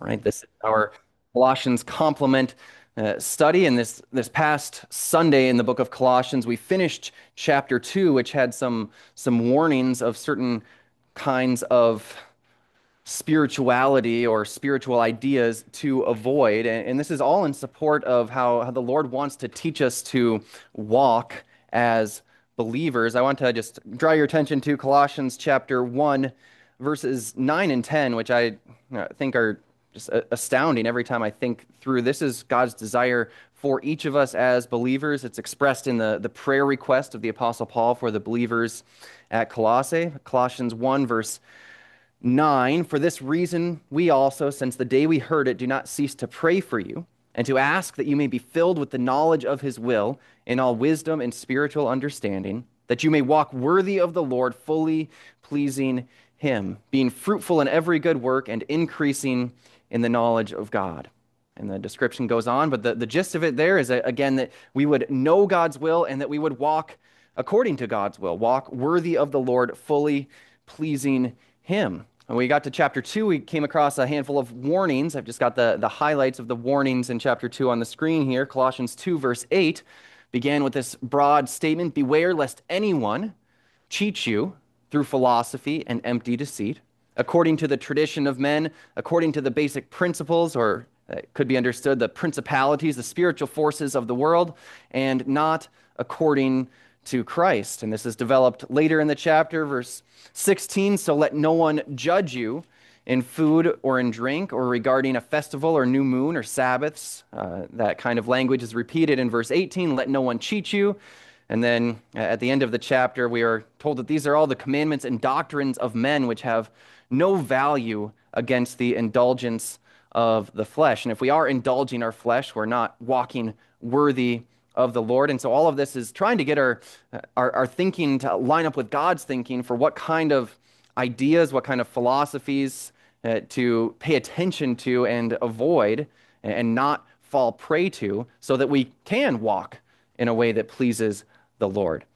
right? This is our Colossians complement study. And this past Sunday in the book of Colossians, we finished chapter 2, which had some warnings of certain kinds of spirituality or spiritual ideas to avoid. And this is all in support of how the Lord wants to teach us to walk as believers. I want to just draw your attention to Colossians chapter 1, verses 9 and 10, which I think are just astounding every time I think through. This is God's desire for each of us as believers. It's expressed in the prayer request of the Apostle Paul for the believers at Colossae. Colossians 1, verse 9, for this reason, we also, since the day we heard it, do not cease to pray for you and to ask that you may be filled with the knowledge of his will in all wisdom and spiritual understanding, that you may walk worthy of the Lord, fully pleasing him, being fruitful in every good work and increasing in the knowledge of God. And the description goes on, but the gist of it there is, again, that we would know God's will and that we would walk according to God's will, walk worthy of the Lord, fully pleasing him. When we got to chapter 2, we came across a handful of warnings. I've just got the highlights of the warnings in chapter 2 on the screen here. Colossians 2, verse 8 began with this broad statement, beware lest anyone cheat you through philosophy and empty deceit, according to the tradition of men, according to the basic principles, or it could be understood, the principalities, the spiritual forces of the world, and not according to Christ. And this is developed later in the chapter, verse 16, so let no one judge you in food or in drink or regarding a festival or new moon or Sabbaths. That kind of language is repeated in verse 18, let no one cheat you. And then at the end of the chapter, we are told that these are all the commandments and doctrines of men which have no value against the indulgence of the flesh. And if we are indulging our flesh, we're not walking worthy of the Lord. And so all of this is trying to get our thinking to line up with God's thinking for what kind of ideas, what kind of philosophies to pay attention to and avoid and not fall prey to, so that we can walk in a way that pleases the Lord.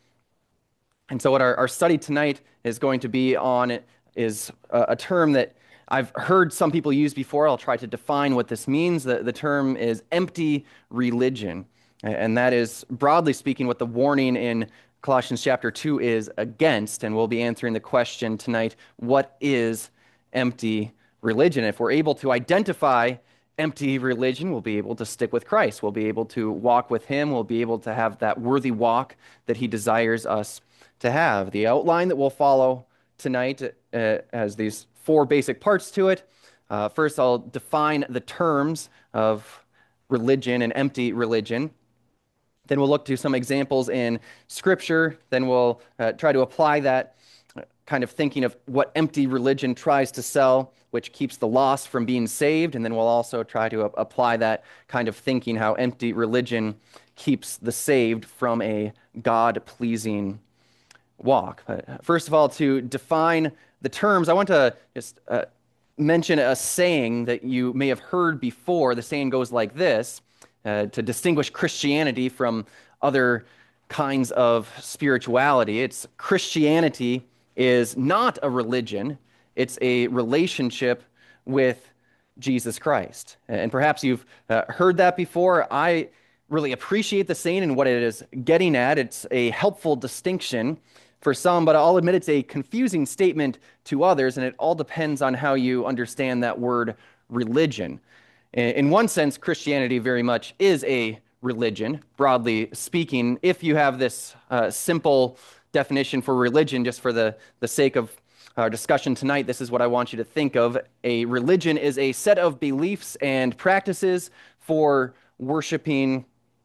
And so what our study tonight is going to be on is a term that I've heard some people use before. I'll try to define what this means. The term is empty religion. And that is, broadly speaking, what the warning in Colossians chapter 2 is against. And we'll be answering the question tonight, what is empty religion? If we're able to identify empty religion, we'll be able to stick with Christ. We'll be able to walk with him. We'll be able to have that worthy walk that he desires us to have. The outline that we'll follow tonight has these four basic parts to it. First, I'll define the terms of religion and empty religion. Then we'll look to some examples in Scripture. Then we'll try to apply that kind of thinking of what empty religion tries to sell, which keeps the lost from being saved. And then we'll also try to apply that kind of thinking, how empty religion keeps the saved from a God-pleasing walk. First of all, to define the terms, I want to just mention a saying that you may have heard before. The saying goes like this. To distinguish Christianity from other kinds of spirituality. It's Christianity is not a religion, it's a relationship with Jesus Christ. And perhaps you've heard that before. I really appreciate the saying and what it is getting at. It's a helpful distinction for some, but I'll admit it's a confusing statement to others, and it all depends on how you understand that word religion. In one sense, Christianity very much is a religion, broadly speaking. If you have this simple definition for religion, just for the sake of our discussion tonight, this is what I want you to think of. A religion is a set of beliefs and practices for worshiping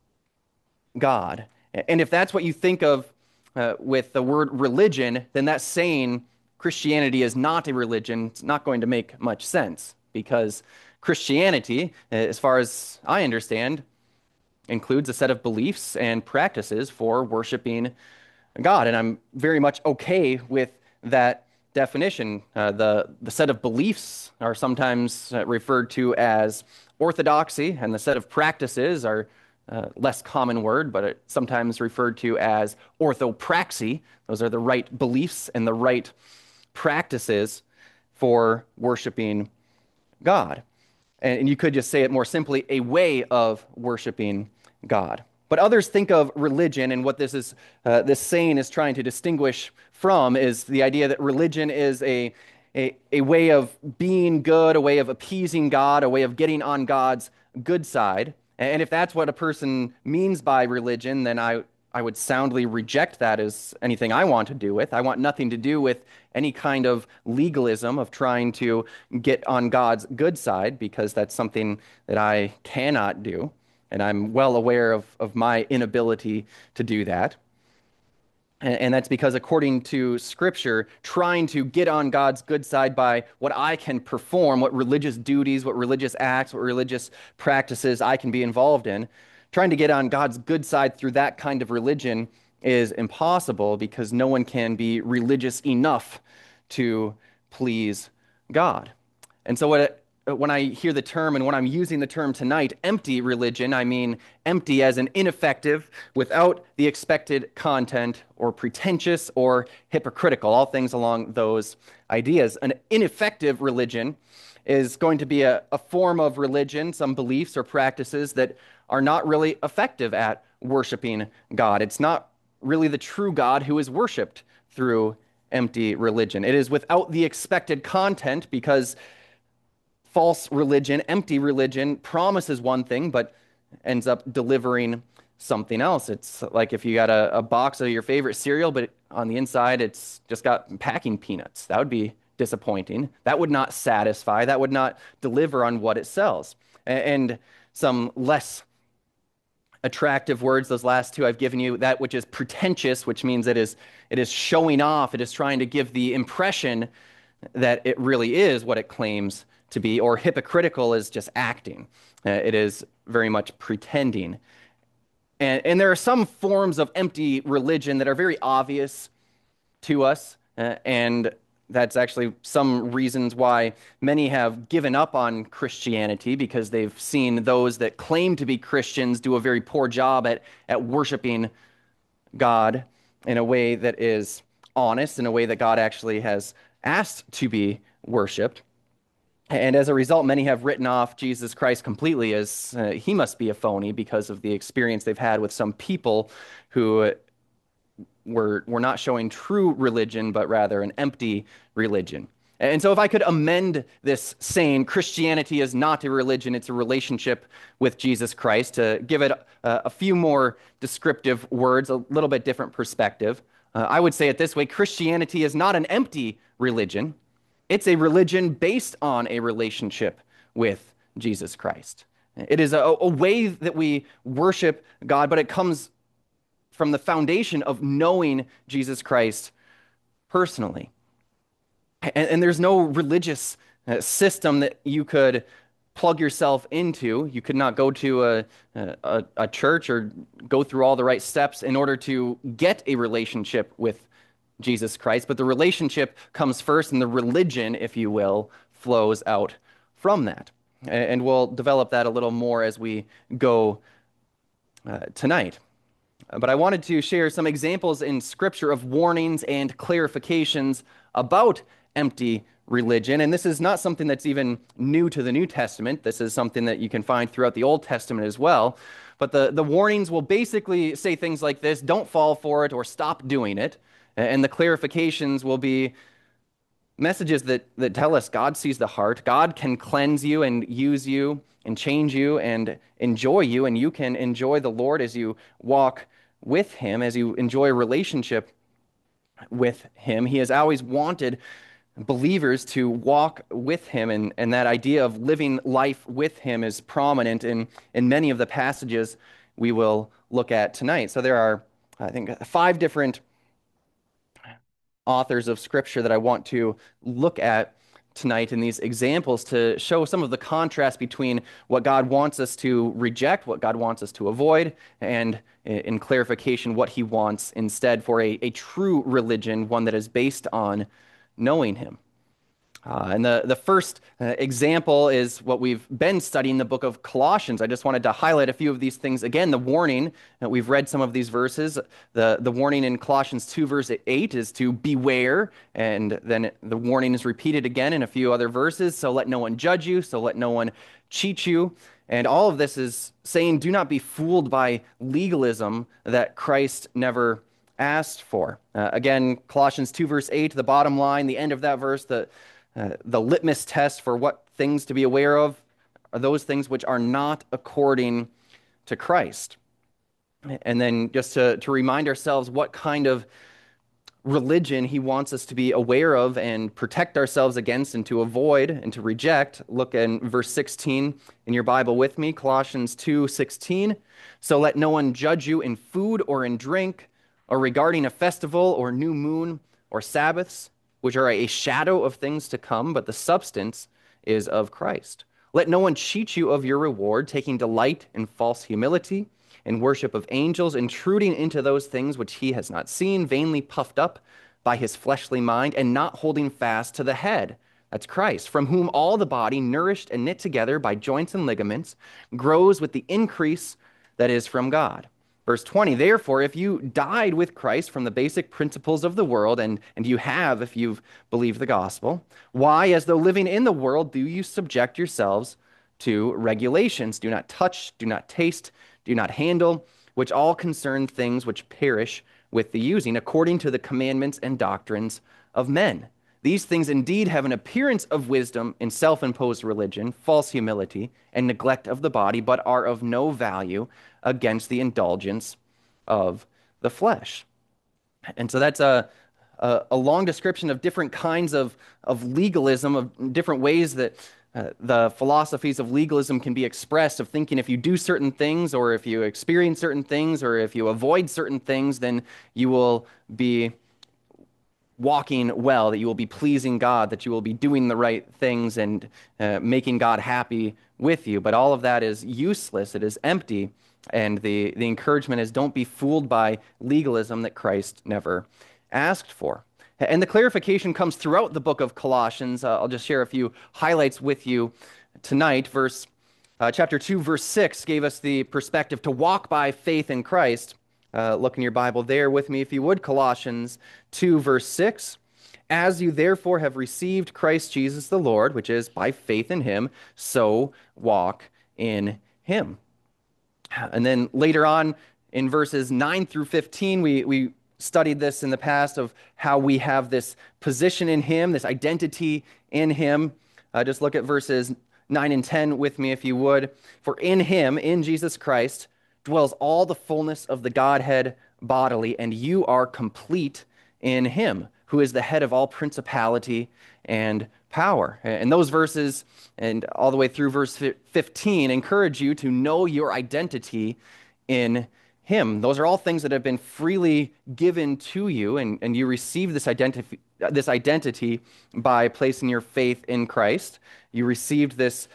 God. And if that's what you think of with the word religion, then that's saying Christianity is not a religion. It's not going to make much sense, because Christianity, as far as I understand, includes a set of beliefs and practices for worshiping God. And I'm very much okay with that definition. The set of beliefs are sometimes referred to as orthodoxy, and the set of practices are less common word, but it's sometimes referred to as orthopraxy. Those are the right beliefs and the right practices for worshiping God. And you could just say it more simply, a way of worshiping God. But others think of religion, and what this saying is trying to distinguish from is the idea that religion is a way of being good, a way of appeasing God, a way of getting on God's good side. And if that's what a person means by religion, then I would soundly reject that as anything I want to do with. I want nothing to do with any kind of legalism of trying to get on God's good side, because that's something that I cannot do. And I'm well aware of my inability to do that. And that's because, according to Scripture, trying to get on God's good side by what I can perform, what religious duties, what religious acts, what religious practices I can be involved in, trying to get on God's good side through that kind of religion is impossible, because no one can be religious enough to please God. And so when I hear the term, and when I'm using the term tonight, empty religion, I mean empty as an ineffective, without the expected content, or pretentious, or hypocritical, all things along those ideas. An ineffective religion is going to be a form of religion, some beliefs or practices that are not really effective at worshiping God. It's not really the true God who is worshiped through empty religion. It is without the expected content, because false religion, empty religion, promises one thing but ends up delivering something else. It's like if you got a box of your favorite cereal, but on the inside it's just got packing peanuts. That would be disappointing. That would not satisfy. That would not deliver on what it sells. And some less attractive words, those last two I've given you, that which is pretentious, which means it is showing off. It is trying to give the impression that it really is what it claims to be, or hypocritical is just acting. It is very much pretending. And there are some forms of empty religion that are very obvious to us, and that's actually some reasons why many have given up on Christianity, because they've seen those that claim to be Christians do a very poor job at worshiping God in a way that is honest, in a way that God actually has asked to be worshiped. And as a result, many have written off Jesus Christ completely as he must be a phony, because of the experience they've had with some people who were not showing true religion, but rather an empty religion. And so if I could amend this saying, Christianity is not a religion, it's a relationship with Jesus Christ, to give it a few more descriptive words, a little bit different perspective, I would say it this way: Christianity is not an empty religion. It's a religion based on a relationship with Jesus Christ. It is a way that we worship God, but it comes from the foundation of knowing Jesus Christ personally. And there's no religious system that you could plug yourself into. You could not go to a church or go through all the right steps in order to get a relationship with Jesus Christ, but the relationship comes first, and the religion, if you will, flows out from that. And we'll develop that a little more as we go tonight. But I wanted to share some examples in Scripture of warnings and clarifications about empty religion. And this is not something that's even new to the New Testament. This is something that you can find throughout the Old Testament as well. But the warnings will basically say things like this: don't fall for it, or stop doing it. And the clarifications will be messages that tell us God sees the heart. God can cleanse you and use you and change you and enjoy you, and you can enjoy the Lord as you walk with him, as you enjoy a relationship with him. He has always wanted believers to walk with him, and that idea of living life with him is prominent in many of the passages we will look at tonight. So there are, I think, 5 different authors of Scripture that I want to look at tonight in these examples, to show some of the contrast between what God wants us to reject, what God wants us to avoid, and in clarification, what he wants instead for a true religion, one that is based on knowing him. And the first example is what we've been studying, the book of Colossians. I just wanted to highlight a few of these things. Again, the warning, we've read some of these verses. The warning in Colossians 2, verse 8 is to beware. And then the warning is repeated again in a few other verses. So let no one judge you, so let no one cheat you. And all of this is saying, do not be fooled by legalism that Christ never asked for. Again, Colossians 2, verse 8, the bottom line, the end of that verse, the litmus test for what things to be aware of are those things which are not according to Christ. And then just to remind ourselves what kind of religion he wants us to be aware of and protect ourselves against and to avoid and to reject. Look in verse 16 in your Bible with me, Colossians 2:16. So let no one judge you in food or in drink or regarding a festival or new moon or Sabbaths, which are a shadow of things to come, but the substance is of Christ. Let no one cheat you of your reward, taking delight in false humility, in worship of angels, intruding into those things which he has not seen, vainly puffed up by his fleshly mind, and not holding fast to the head. That's Christ, from whom all the body, nourished and knit together by joints and ligaments, grows with the increase that is from God. Verse 20, therefore, if you died with Christ from the basic principles of the world, and you have if you've believed the gospel, why, as though living in the world, do you subject yourselves to regulations? Do not touch, do not taste, do not handle, which all concern things which perish with the using, according to the commandments and doctrines of men. These things indeed have an appearance of wisdom in self-imposed religion, false humility, and neglect of the body, but are of no value against the indulgence of the flesh. And so that's a long description of different kinds of legalism, of different ways that the philosophies of legalism can be expressed, of thinking if you do certain things, or if you experience certain things, or if you avoid certain things, then you will be walking well, that you will be pleasing God, that you will be doing the right things and making God happy with you. But all of that is useless. It is empty. And the encouragement is don't be fooled by legalism that Christ never asked for. And the clarification comes throughout the book of Colossians. I'll just share a few highlights with you tonight. Chapter 2, verse 6 gave us the perspective to walk by faith in Christ. Look in your Bible there with me, if you would. Colossians 2, verse 6. As you therefore have received Christ Jesus the Lord, which is by faith in him, so walk in him. And then later on in verses 9 through 15, we studied this in the past of how we have this position in him, this identity in him. Just look at verses 9 and 10 with me, if you would. For in him, in Jesus Christ, dwells all the fullness of the Godhead bodily, and you are complete in him, who is the head of all principality and power. And those verses, and all the way through verse 15, encourage you to know your identity in him. Those are all things that have been freely given to you, and you receive this identity by placing your faith in Christ. You received this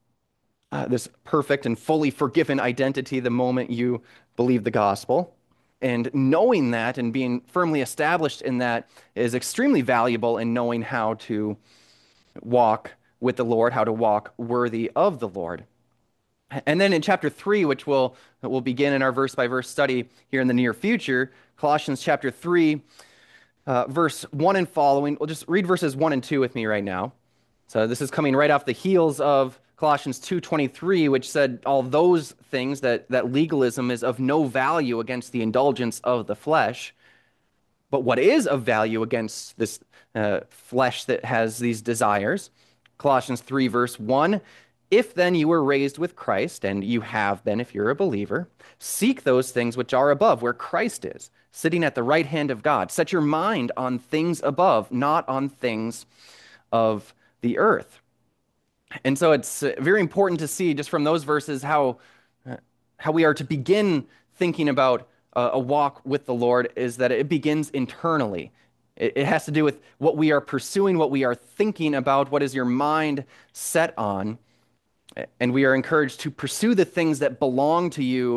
perfect and fully forgiven identity the moment you believe the gospel. And knowing that and being firmly established in that is extremely valuable in knowing how to walk with the Lord, how to walk worthy of the Lord. And then in chapter 3, which we'll begin in our verse-by-verse study here in the near future, Colossians chapter 3, verse 1 and following. We'll just read verses 1 and 2 with me right now. So this is coming right off the heels of Colossians 2:23, which said all those things, that legalism is of no value against the indulgence of the flesh. But what is of value against this flesh that has these desires? Colossians 3, verse 1, if then you were raised with Christ, and you have been if you're a believer, seek those things which are above, where Christ is, sitting at the right hand of God. Set your mind on things above, not on things of the earth. And so it's very important to see just from those verses how we are to begin thinking about a walk with the Lord, is that it begins internally. It has to do with what we are pursuing, what we are thinking about, what is your mind set on. And we are encouraged to pursue the things that belong to you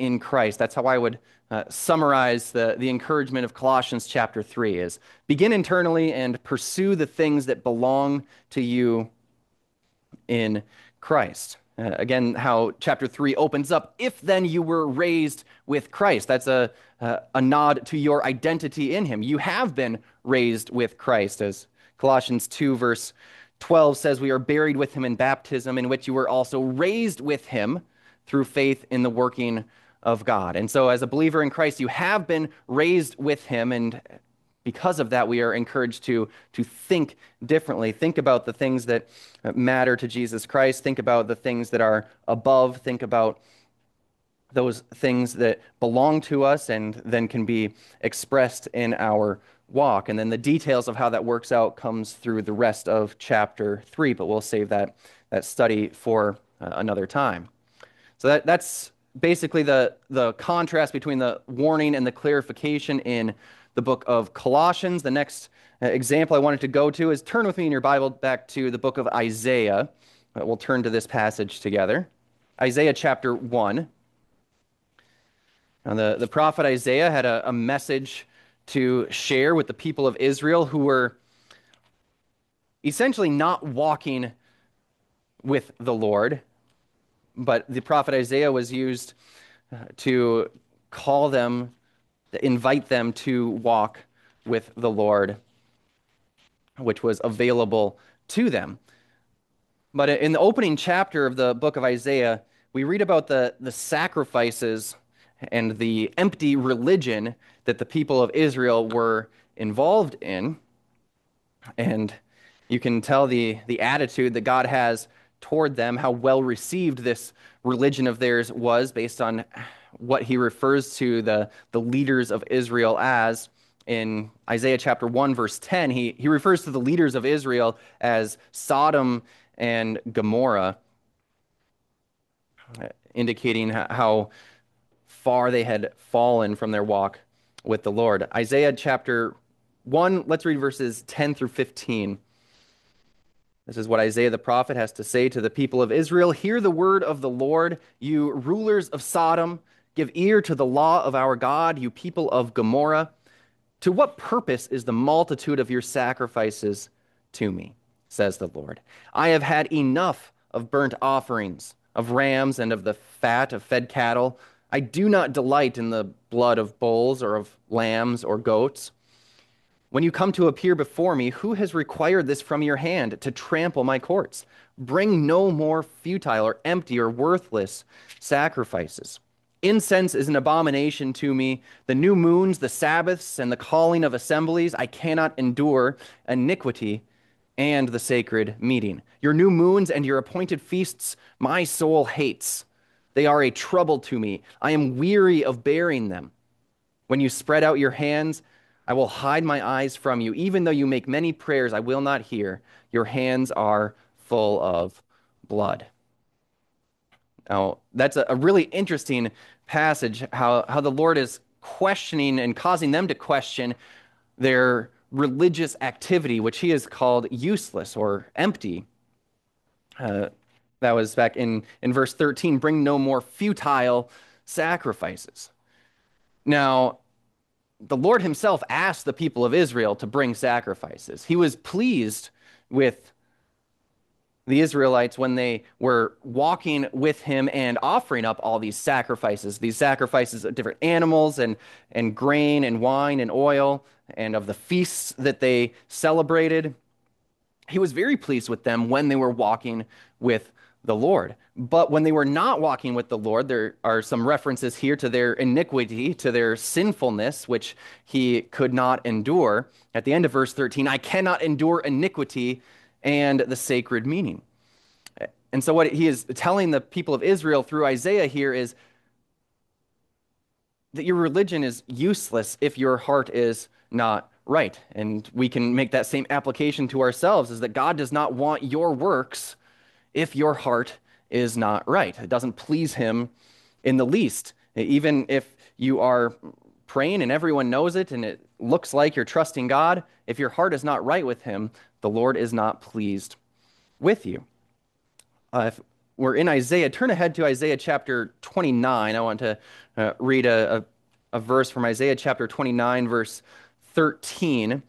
in Christ. That's how I would summarize the encouragement of Colossians chapter 3 is begin internally and pursue the things that belong to you in Christ. Again, how chapter 3 opens up, if then you were raised with Christ. That's a nod to your identity in him. You have been raised with Christ, as Colossians 2 verse 12 says, we are buried with him in baptism, in which you were also raised with him through faith in the working of God. And so as a believer in Christ, you have been raised with him, and because of that, we are encouraged to think differently. Think about the things that matter to Jesus Christ. Think about the things that are above. Think about those things that belong to us and then can be expressed in our walk. And then the details of how that works out comes through the rest of chapter 3, but we'll save that study for another time. So that's basically the contrast between the warning and the clarification in the book of Colossians. The next example I wanted to go to is turn with me in your Bible back to the book of Isaiah. We'll turn to this passage together. Isaiah chapter 1. Now, the prophet Isaiah had a message to share with the people of Israel who were essentially not walking with the Lord, but the prophet Isaiah was used to call them, invite them to walk with the Lord, which was available to them. But in the opening chapter of the book of Isaiah, we read about the sacrifices and the empty religion that the people of Israel were involved in. And you can tell the attitude that God has toward them, how well received this religion of theirs was based on what he refers to the leaders of Israel as. In Isaiah chapter 1, verse 10, he refers to the leaders of Israel as Sodom and Gomorrah, indicating how far they had fallen from their walk with the Lord. Isaiah chapter 1, let's read verses 10 through 15. This is what Isaiah the prophet has to say to the people of Israel. Hear the word of the Lord, you rulers of Sodom. Give ear to the law of our God, you people of Gomorrah. To what purpose is the multitude of your sacrifices to me, says the Lord? I have had enough of burnt offerings, of rams, and of the fat of fed cattle. I do not delight in the blood of bulls or of lambs or goats. When you come to appear before me, who has required this from your hand to trample my courts? Bring no more futile or empty or worthless sacrifices. Incense is an abomination to me. The new moons, the Sabbaths, and the calling of assemblies, I cannot endure iniquity and the sacred meeting. Your new moons and your appointed feasts, my soul hates. They are a trouble to me. I am weary of bearing them. When you spread out your hands, I will hide my eyes from you. Even though you make many prayers, I will not hear. Your hands are full of blood. Now, that's a really interesting passage, how the Lord is questioning and causing them to question their religious activity, which he has called useless or empty. That was back in verse 13, bring no more futile sacrifices. Now, the Lord himself asked the people of Israel to bring sacrifices. He was pleased with the Israelites when they were walking with him and offering up all these sacrifices of different animals and grain and wine and oil and of the feasts that they celebrated. He was very pleased with them when they were walking with the Lord. But when they were not walking with the Lord, there are some references here to their iniquity, to their sinfulness, which he could not endure. At the end of verse 13, I cannot endure iniquity and the sacred meaning. And so what he is telling the people of Israel through Isaiah here is that your religion is useless if your heart is not right. And we can make that same application to ourselves, is that God does not want your works if your heart is not right. It doesn't please him in the least. Even if you are praying and everyone knows it and it looks like you're trusting God, if your heart is not right with him, the Lord is not pleased with you. If we're in Isaiah, turn ahead to Isaiah chapter 29. I want to read a verse from Isaiah chapter 29, verse 13.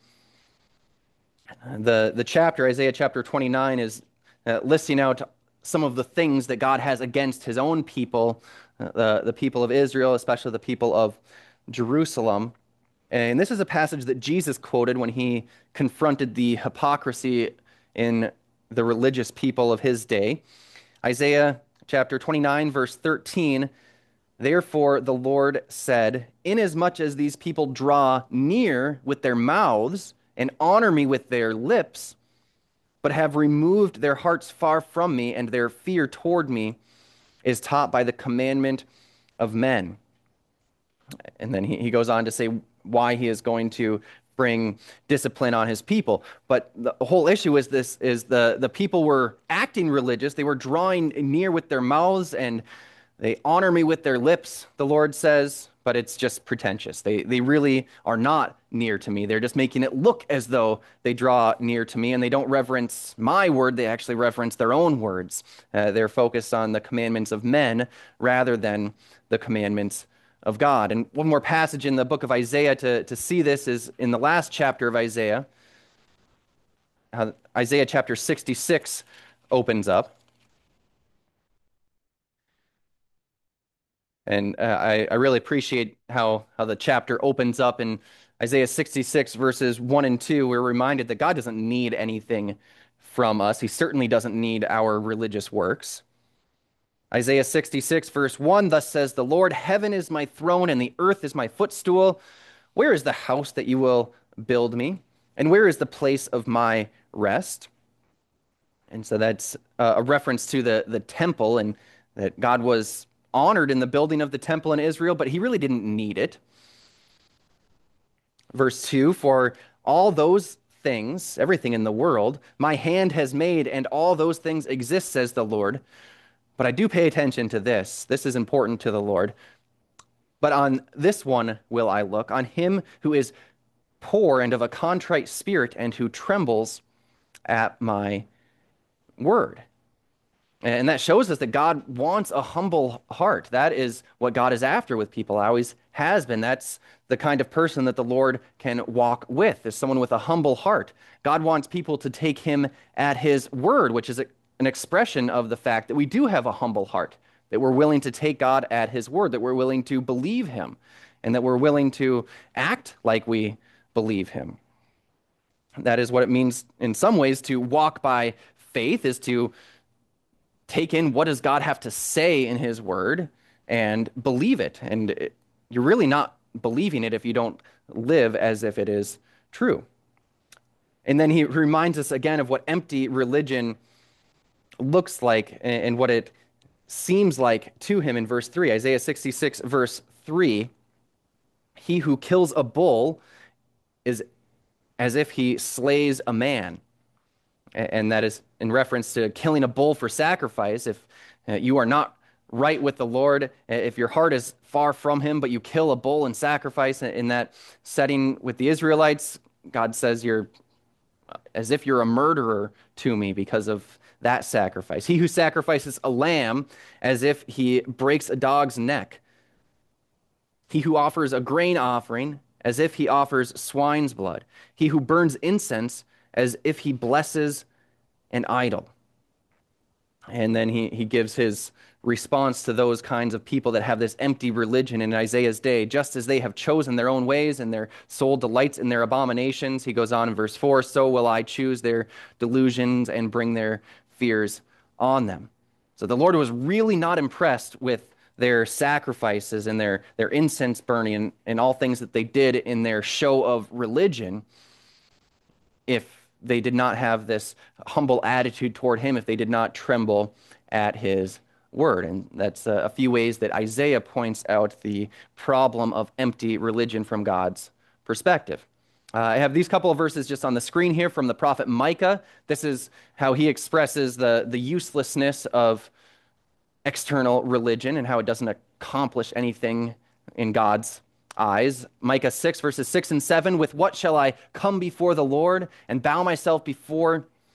The chapter, Isaiah chapter 29, is listing out some of the things that God has against his own people, the people of Israel, especially the people of Jerusalem. And this is a passage that Jesus quoted when he confronted the hypocrisy in the religious people of his day. Isaiah chapter 29, verse 13, therefore the Lord said, inasmuch as these people draw near with their mouths and honor me with their lips, but have removed their hearts far from me, and their fear toward me is taught by the commandment of men. And then he goes on to say why he is going to bring discipline on his people. But the whole issue is this: is the people were acting religious. They were drawing near with their mouths, and they honor me with their lips, the Lord says, but it's just pretentious. They really are not near to me. They're just making it look as though they draw near to me, and they don't reverence my word. They actually reverence their own words. They're focused on the commandments of men rather than the commandments of God. And one more passage in the book of Isaiah to see this is in the last chapter of Isaiah. Isaiah chapter 66 opens up. And I really appreciate how the chapter opens up in Isaiah 66, verses 1 and 2. We're reminded that God doesn't need anything from us. He certainly doesn't need our religious works. Isaiah 66, verse 1, thus says the Lord, heaven is my throne and the earth is my footstool. Where is the house that you will build me? And where is the place of my rest? And so that's a reference to the temple, and that God was honored in the building of the temple in Israel, but he really didn't need it. Verse 2, for all those things, everything in the world, my hand has made, and all those things exist, says the Lord. But I do pay attention to this. This is important to the Lord. But on this one will I look, on him who is poor and of a contrite spirit, and who trembles at my word. And that shows us that God wants a humble heart. That is what God is after with people, always has been. That's the kind of person that the Lord can walk with, is someone with a humble heart. God wants people to take him at his word, which is an expression of the fact that we do have a humble heart, that we're willing to take God at his word, that we're willing to believe him, and that we're willing to act like we believe him. That is what it means in some ways to walk by faith, is to take in what does God have to say in his word and believe it. And you're really not believing it if you don't live as if it is true. And then he reminds us again of what empty religion looks like and what it seems like to him in verse 3. Isaiah 66, verse 3. He who kills a bull is as if he slays a man. And that is in reference to killing a bull for sacrifice. If you are not right with the Lord, if your heart is far from him, but you kill a bull in sacrifice in that setting with the Israelites, God says you're as if you're a murderer to me because of that sacrifice. He who sacrifices a lamb as if he breaks a dog's neck. He who offers a grain offering as if he offers swine's blood. He who burns incense as if he blesses an idol. And then he gives his response to those kinds of people that have this empty religion in Isaiah's day. Just as they have chosen their own ways and their soul delights in their abominations, he goes on in verse 4, so will I choose their delusions and bring their fears on them. So the Lord was really not impressed with their sacrifices and their incense burning and all things that they did in their show of religion if they did not have this humble attitude toward him, if they did not tremble at his word. And that's a few ways that Isaiah points out the problem of empty religion from God's perspective. I have these couple of verses just on the screen here from the prophet Micah. This is how he expresses the uselessness of external religion and how it doesn't accomplish anything in God's eyes. Micah 6, verses 6 and 7, with what shall I come before the Lord and bow myself before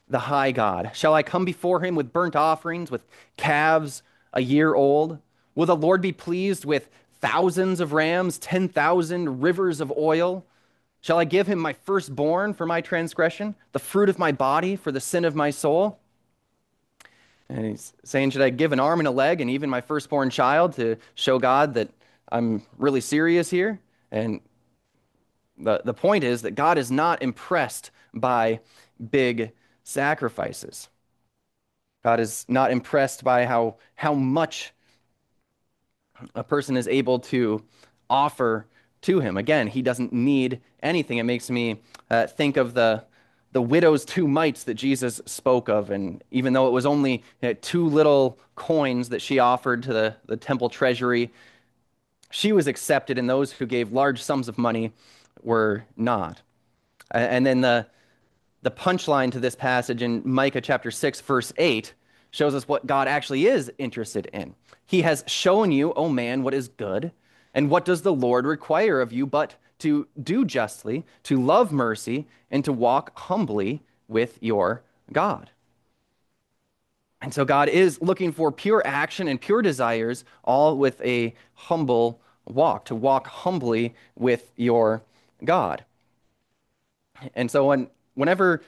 the high God? Shall I come before him with burnt offerings, with calves a year old? Will the Lord be pleased with thousands of rams, 10,000 rivers of oil? Shall I give him my firstborn for my transgression, the fruit of my body for the sin of my soul? And he's saying, should I give an arm and a leg and even my firstborn child to show God that I'm really serious here? And the point is that God is not impressed by big sacrifices. God is not impressed by how much a person is able to offer to him. Again, he doesn't need anything. It makes me think of the widow's two mites that Jesus spoke of. And even though it was only two little coins that she offered to the temple treasury, she was accepted, and those who gave large sums of money were not. And then the punchline to this passage in Micah chapter 6, verse 8, shows us what God actually is interested in. He has shown you, O man, what is good, and what does the Lord require of you but to do justly, to love mercy, and to walk humbly with your God. And so God is looking for pure action and pure desires, all with a humble walk, to walk humbly with your God. And so whenever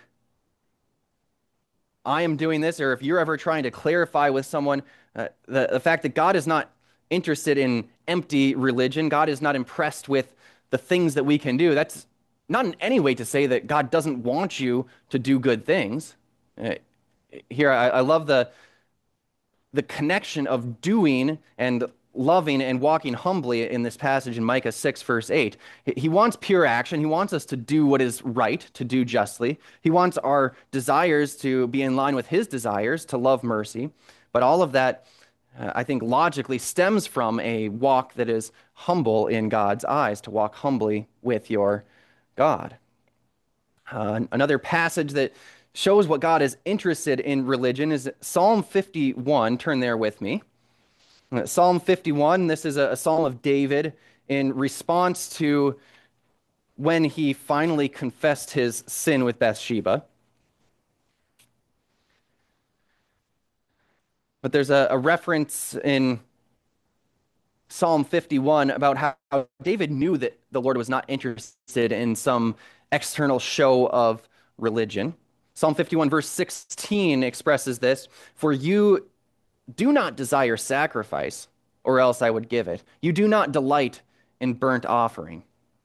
I am doing this, or if you're ever trying to clarify with someone the fact that God is not interested in empty religion, God is not impressed with the things that we can do, that's not in any way to say that God doesn't want you to do good things. Here, I love the connection of doing and loving and walking humbly in this passage in Micah 6, verse 8. He wants pure action. He wants us to do what is right, to do justly. He wants our desires to be in line with his desires, to love mercy. But all of that, I think, logically stems from a walk that is humble in God's eyes, to walk humbly with your God. Another passage that shows what God is interested in religion is Psalm 51. Turn there with me. Psalm 51, this is a psalm of David in response to when he finally confessed his sin with Bathsheba. But there's a reference in Psalm 51 about how David knew that the Lord was not interested in some external show of religion. Psalm 51, verse 16 expresses this: "For you do not desire sacrifice, or else I would give it. You do not delight in burnt offering."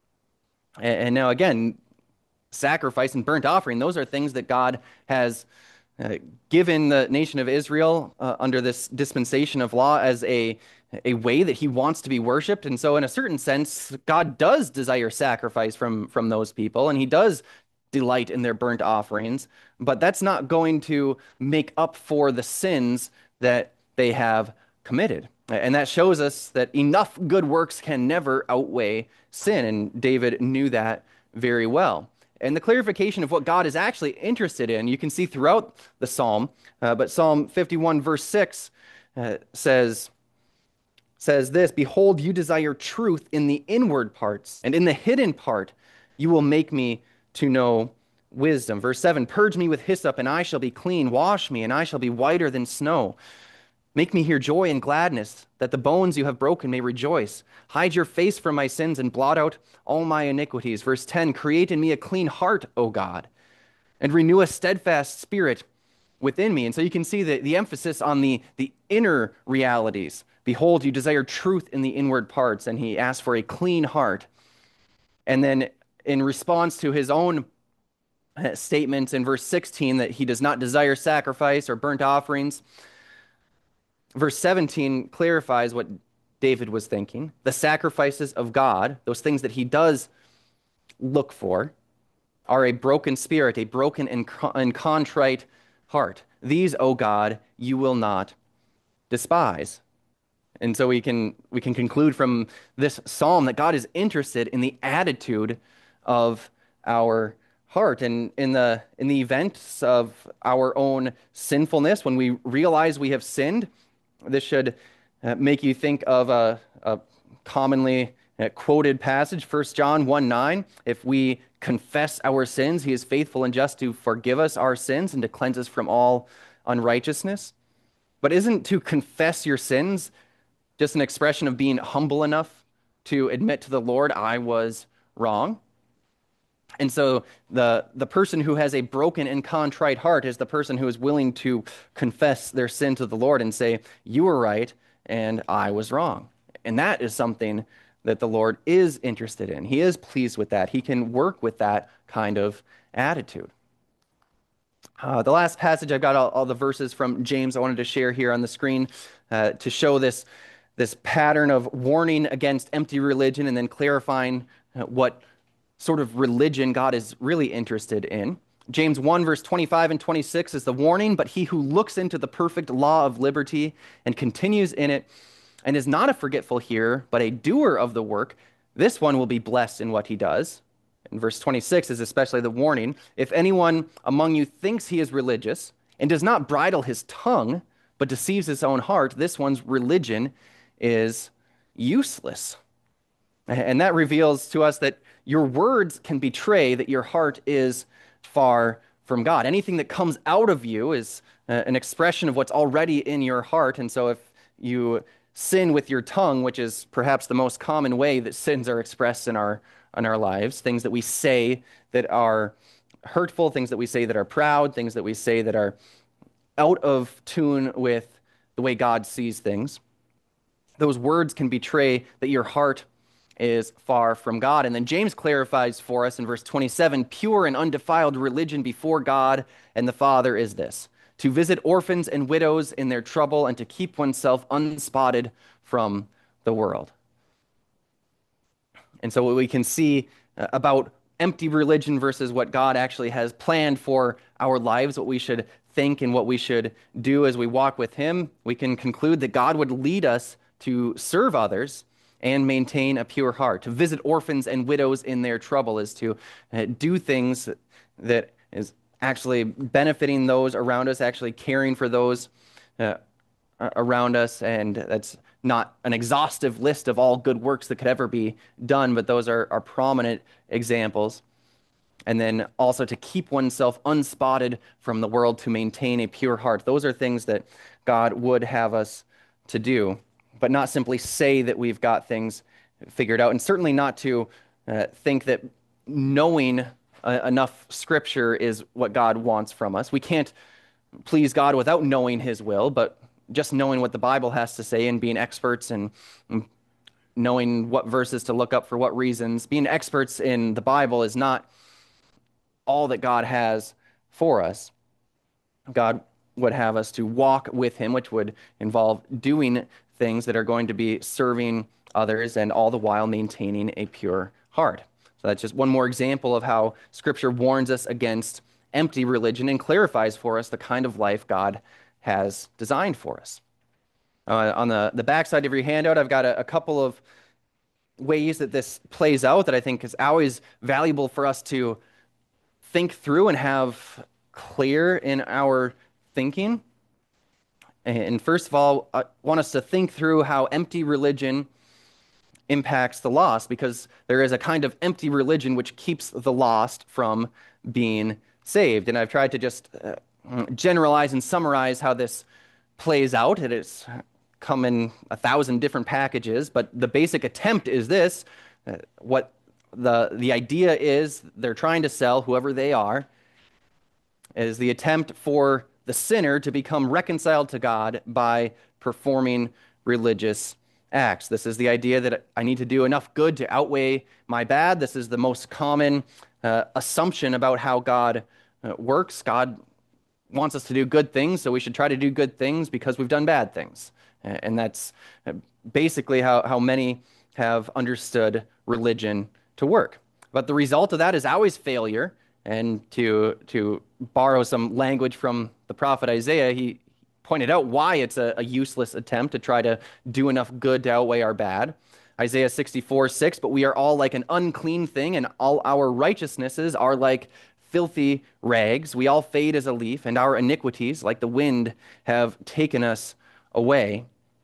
And now again, sacrifice and burnt offering, those are things that God has given the nation of Israel under this dispensation of law as a way that he wants to be worshiped. And so in a certain sense, God does desire sacrifice from those people, and he does delight in their burnt offerings, but that's not going to make up for the sins that they have committed. And that shows us that enough good works can never outweigh sin, and David knew that very well. And the clarification of what God is actually interested in, you can see throughout the psalm, but Psalm 51, verse 6 says this: "Behold, you desire truth in the inward parts, and in the hidden part you will make me to know wisdom." Verse 7, "Purge me with hyssop, and I shall be clean. Wash me, and I shall be whiter than snow. Make me hear joy and gladness, that the bones you have broken may rejoice. Hide your face from my sins and blot out all my iniquities." Verse 10, "Create in me a clean heart, O God, and renew a steadfast spirit within me." And so you can see the emphasis on the inner realities. "Behold, you desire truth in the inward parts," and he asks for a clean heart. And then in response to his own statements in verse 16 that he does not desire sacrifice or burnt offerings, verse 17 clarifies what David was thinking. The sacrifices of God, those things that he does look for, are a broken spirit, a broken and contrite heart. "These, O God, you will not despise." And so we can conclude from this psalm that God is interested in the attitude of our heart. And in the events of our own sinfulness, when we realize we have sinned, this should make you think of a commonly quoted passage, 1 John 1:9. If we confess our sins, he is faithful and just to forgive us our sins and to cleanse us from all unrighteousness. But isn't to confess your sins just an expression of being humble enough to admit to the Lord, I was wrong? And so the person who has a broken and contrite heart is the person who is willing to confess their sin to the Lord and say, you were right and I was wrong. And that is something that the Lord is interested in. He is pleased with that. He can work with that kind of attitude. The last passage, I've got all the verses from James I wanted to share here on the screen to show this pattern of warning against empty religion and then clarifying what sort of religion God is really interested in. James 1, verse 25 and 26 is the warning, but he who looks into the perfect law of liberty and continues in it and is not a forgetful hearer, but a doer of the work, this one will be blessed in what he does. And verse 26 is especially the warning. If anyone among you thinks he is religious and does not bridle his tongue, but deceives his own heart, this one's religion is useless. And that reveals to us that your words can betray that your heart is far from God. Anything that comes out of you is an expression of what's already in your heart. And so if you sin with your tongue, which is perhaps the most common way that sins are expressed in our lives, things that we say that are hurtful, things that we say that are proud, things that we say that are out of tune with the way God sees things, those words can betray that your heart is far from God. And then James clarifies for us in verse 27, pure and undefiled religion before God and the Father is this, to visit orphans and widows in their trouble and to keep oneself unspotted from the world. And so what we can see about empty religion versus what God actually has planned for our lives, what we should think and what we should do as we walk with him, we can conclude that God would lead us to serve others and maintain a pure heart. To visit orphans and widows in their trouble is to do things that is actually benefiting those around us, actually caring for those around us. And that's not an exhaustive list of all good works that could ever be done, but those are prominent examples. And then also to keep oneself unspotted from the world, to maintain a pure heart. Those are things that God would have us to do, but not simply say that we've got things figured out, and certainly not to think that knowing enough Scripture is what God wants from us. We can't please God without knowing his will, but just knowing what the Bible has to say and being experts and knowing what verses to look up for what reasons, being experts in the Bible is not all that God has for us. God would have us to walk with him, which would involve doing things that are going to be serving others and all the while maintaining a pure heart. So that's just one more example of how Scripture warns us against empty religion and clarifies for us the kind of life God has designed for us. On the backside of your handout, I've got a couple of ways that this plays out that I think is always valuable for us to think through and have clear in our thinking. And first of all, I want us to think through how empty religion impacts the lost, because there is a kind of empty religion which keeps the lost from being saved. And I've tried to just generalize and summarize how this plays out. It has come in 1,000 different packages, but the basic attempt is this. What the idea is they're trying to sell, whoever they are, is the attempt for the sinner to become reconciled to God by performing religious acts. This is the idea that I need to do enough good to outweigh my bad. This is the most common assumption about how God works. God wants us to do good things, so we should try to do good things because we've done bad things. And that's basically how many have understood religion to work. But the result of that is always failure. And to borrow some language from the prophet Isaiah, he pointed out why it's a useless attempt to try to do enough good to outweigh our bad. Isaiah 64:6, but we are all like an unclean thing, and all our righteousnesses are like filthy rags. We all fade as a leaf, and our iniquities, like the wind, have taken us away.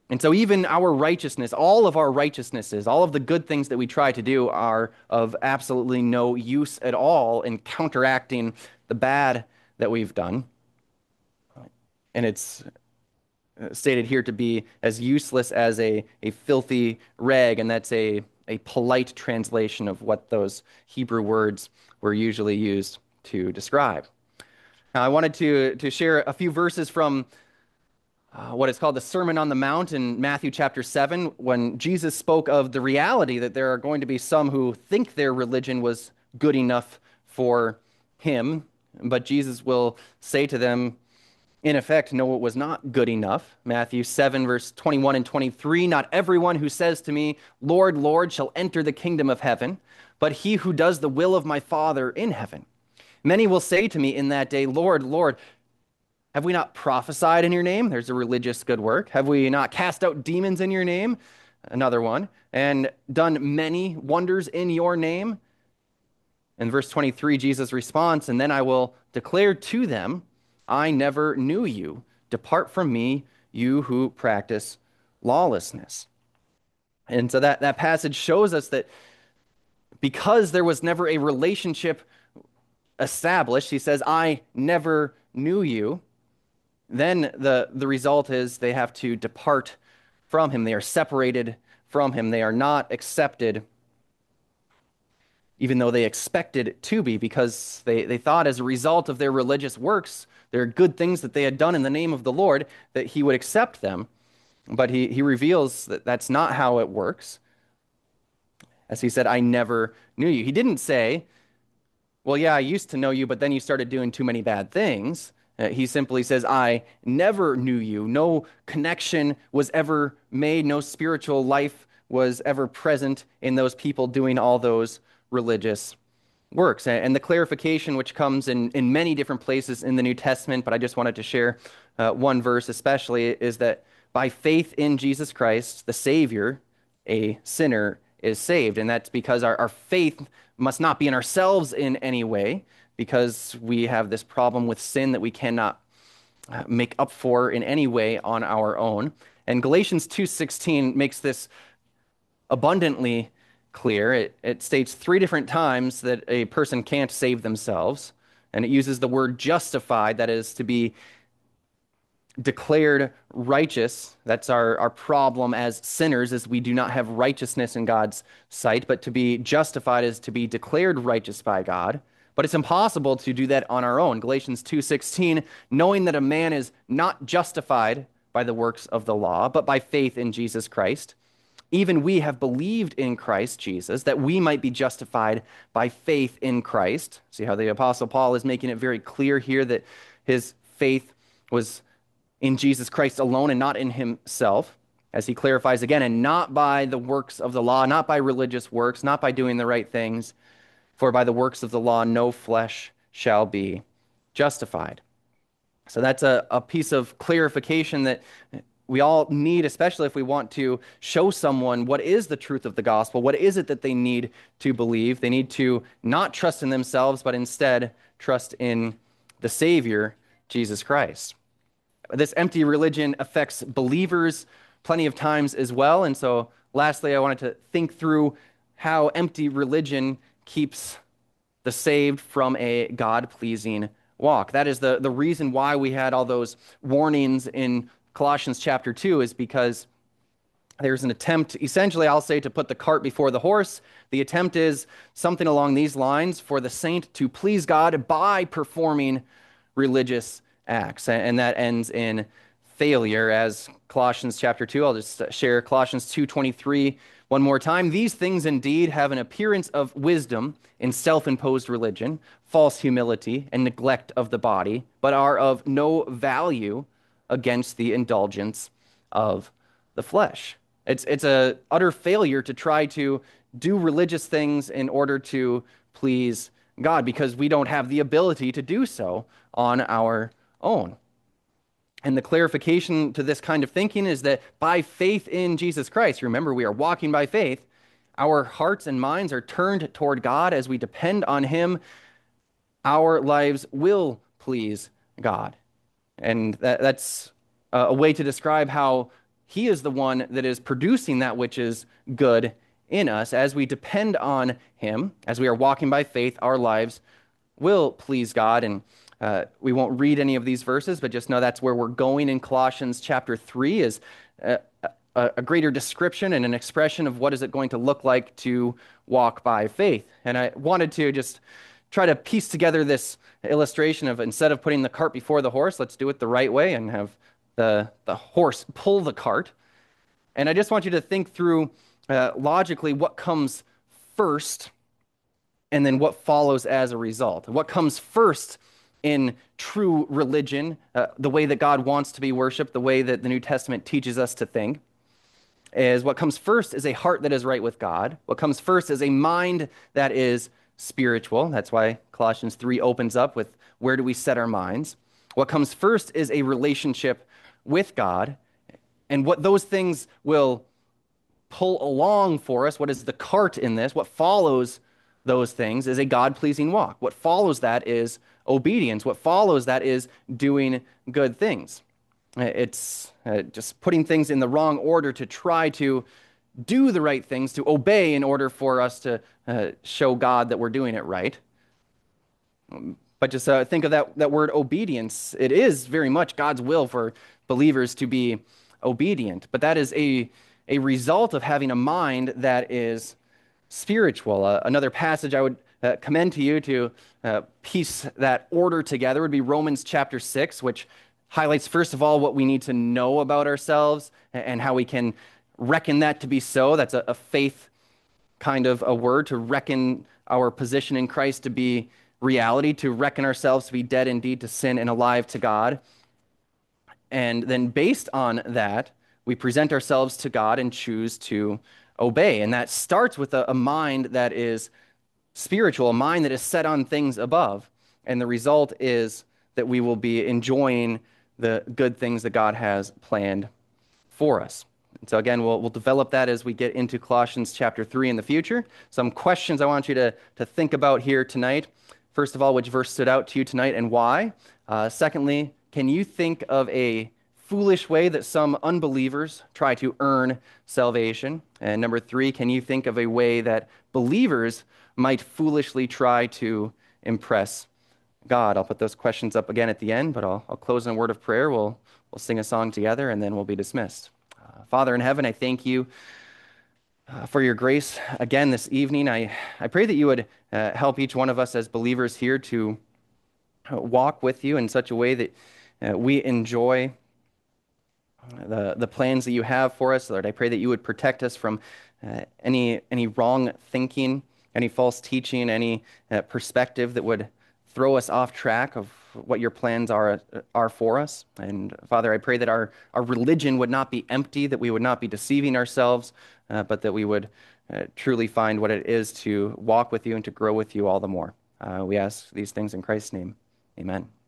And so, even our righteousness, all of our righteousnesses, all of the good things that we try to do are of absolutely no use at all in counteracting the bad that we've done. And it's stated here to be as useless as a filthy rag, and that's a polite translation of what those Hebrew words were usually used to describe. Now, I wanted to share a few verses from what is called the Sermon on the Mount in Matthew chapter 7, when Jesus spoke of the reality that there are going to be some who think their religion was good enough for him, but Jesus will say to them, in effect, no, it was not good enough. Matthew 7, verse 21 and 23, not everyone who says to me, Lord, Lord, shall enter the kingdom of heaven, but he who does the will of my Father in heaven. Many will say to me in that day, Lord, Lord, have we not prophesied in your name? There's a religious good work. Have we not cast out demons in your name? Another one. And done many wonders in your name? In verse 23, Jesus responds, and then I will declare to them, I never knew you. Depart from me, you who practice lawlessness. And so that passage shows us that because there was never a relationship established, he says, I never knew you. Then the result is they have to depart from him. They are separated from him. They are not accepted, even though they expected to be, because they thought as a result of their religious works, their good things that they had done in the name of the Lord, that he would accept them. But he reveals that that's not how it works. As he said, I never knew you. He didn't say, well, yeah, I used to know you, but then you started doing too many bad things. He simply says, I never knew you. No connection was ever made. No spiritual life was ever present in those people doing all those religious works. And the clarification, which comes in many different places in the New Testament, but I just wanted to share one verse especially, is that by faith in Jesus Christ, the Savior, a sinner is saved. And that's because our faith must not be in ourselves in any way, because we have this problem with sin that we cannot make up for in any way on our own. And Galatians 2:16 makes this abundantly clear. It states 3 different times that a person can't save themselves, and it uses the word justified, that is, to be declared righteous. That's our problem as sinners, is we do not have righteousness in God's sight, but to be justified is to be declared righteous by God. But it's impossible to do that on our own. Galatians 2:16, knowing that a man is not justified by the works of the law, but by faith in Jesus Christ. Even we have believed in Christ Jesus, that we might be justified by faith in Christ. See how the Apostle Paul is making it very clear here that his faith was in Jesus Christ alone and not in himself, as he clarifies again, and not by the works of the law, not by religious works, not by doing the right things, for by the works of the law no flesh shall be justified. So that's a piece of clarification that we all need, especially if we want to show someone what is the truth of the gospel. What is it that they need to believe? They need to not trust in themselves, but instead trust in the Savior, Jesus Christ. This empty religion affects believers plenty of times as well. And so lastly, I wanted to think through how empty religion keeps the saved from a God-pleasing walk. That is the reason why we had all those warnings in Colossians chapter 2, is because there's an attempt, essentially, I'll say, to put the cart before the horse. The attempt is something along these lines: for the saint to please God by performing religious acts. And that ends in failure, as Colossians chapter 2. I'll just share Colossians 2:23 one more time. These things indeed have an appearance of wisdom in self-imposed religion, false humility, and neglect of the body, but are of no value against the indulgence of the flesh. It's a utter failure to try to do religious things in order to please God, because we don't have the ability to do so on our own. And the clarification to this kind of thinking is that by faith in Jesus Christ, remember, we are walking by faith, our hearts and minds are turned toward God. As we depend on him, our lives will please God. And that's a way to describe how He is the one that is producing that which is good in us. As we depend on Him, as we are walking by faith, our lives will please God. And we won't read any of these verses, but just know that's where we're going in Colossians chapter 3 is a greater description and an expression of what is it going to look like to walk by faith. And I wanted to just try to piece together this illustration of instead of putting the cart before the horse, let's do it the right way and have the horse pull the cart. And I just want you to think through logically what comes first and then what follows as a result. What comes first in true religion, the way that God wants to be worshiped, the way that the New Testament teaches us to think, is what comes first is a heart that is right with God. What comes first is a mind that is spiritual. That's why Colossians 3 opens up with where do we set our minds. What comes first is a relationship with God. And what those things will pull along for us, what is the cart in this, what follows those things is a God-pleasing walk. What follows that is obedience. What follows that is doing good things. It's just putting things in the wrong order to try to do the right things, to obey in order for us to show God that we're doing it right. But just think of that word obedience. It is very much God's will for believers to be obedient. But that is a result of having a mind that is spiritual. Another passage I would commend to you to piece that order together would be Romans chapter 6, which highlights, first of all, what we need to know about ourselves and how we can reckon that to be so. That's a faith kind of a word, to reckon our position in Christ to be reality, to reckon ourselves to be dead indeed to sin and alive to God. And then based on that, we present ourselves to God and choose to obey. And that starts with a mind that is spiritual, a mind that is set on things above. And the result is that we will be enjoying the good things that God has planned for us. And so again, we'll develop that as we get into Colossians chapter 3 in the future. Some questions I want you to think about here tonight. First of all, which verse stood out to you tonight and why? Secondly, can you think of a foolish way that some unbelievers try to earn salvation? And number 3, can you think of a way that believers might foolishly try to impress God? I'll put those questions up again at the end, but I'll close in a word of prayer. We'll sing a song together, and then we'll be dismissed. Father in heaven, I thank you for your grace again this evening. I pray that you would help each one of us as believers here to walk with you in such a way that we enjoy the plans that you have for us. Lord, I pray that you would protect us from any wrong thinking, any false teaching, any perspective that would throw us off track of what your plans are for us. And Father, I pray that our religion would not be empty, that we would not be deceiving ourselves, but that we would truly find what it is to walk with you and to grow with you all the more. We ask these things in Christ's name. Amen.